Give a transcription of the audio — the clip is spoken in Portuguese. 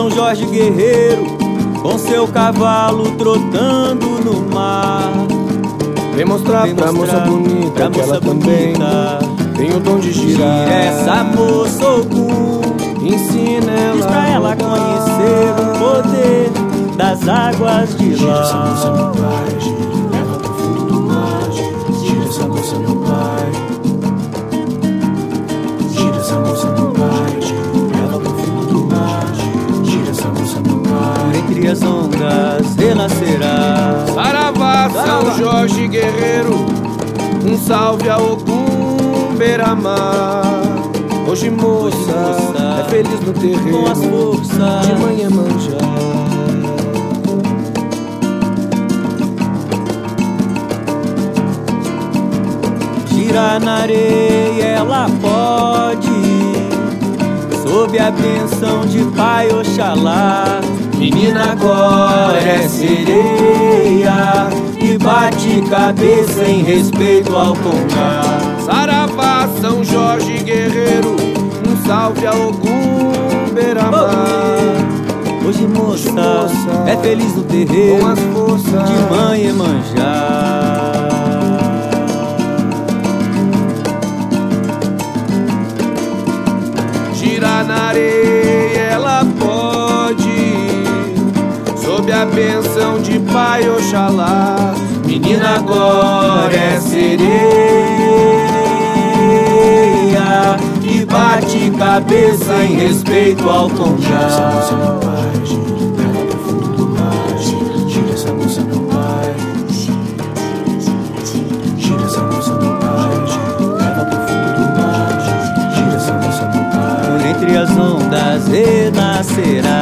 São Jorge guerreiro, com seu cavalo trotando no mar. Vem mostrar pra moça bonita que ela também tem o dom de girar. Essa moça Ogum, ensina ela, diz pra ela conhecer o poder das águas de gira lá. essa moça, meu pai, leva pro fundo do mar. Gira essa moça, meu pai. Gira essa moça, meu pai, leva pro fundo do mar. Gira essa moça, meu pai. Entre as ondas renascerá. Saravá, São Jorge guerreiro, um salve a Ogum beira-mar. Hoje moça, é feliz no terreiro, com as forças de manhã manjar. Girar na areia ela pode, sob a bênção de Pai Oxalá. Menina agora é sereia e bate cabeça em respeito ao Congá. Saravá, São Jorge guerreiro, um salve a Ogum beira-mar. Hoje moça, é feliz no terreiro, com as forças de mãe Iemanjá. Girar na areia ela pode, sob a bênção de Pai Oxalá. Menina agora é sereia e bate cabeça em respeito ao Congá. Gira essa moça, meu pai, leva pro fundo do mar. Gira essa moça, meu pai. Gira essa moça, meu pai, leva pro fundo do mar. Gira essa moça, meu pai. Entre as ondas renascerá.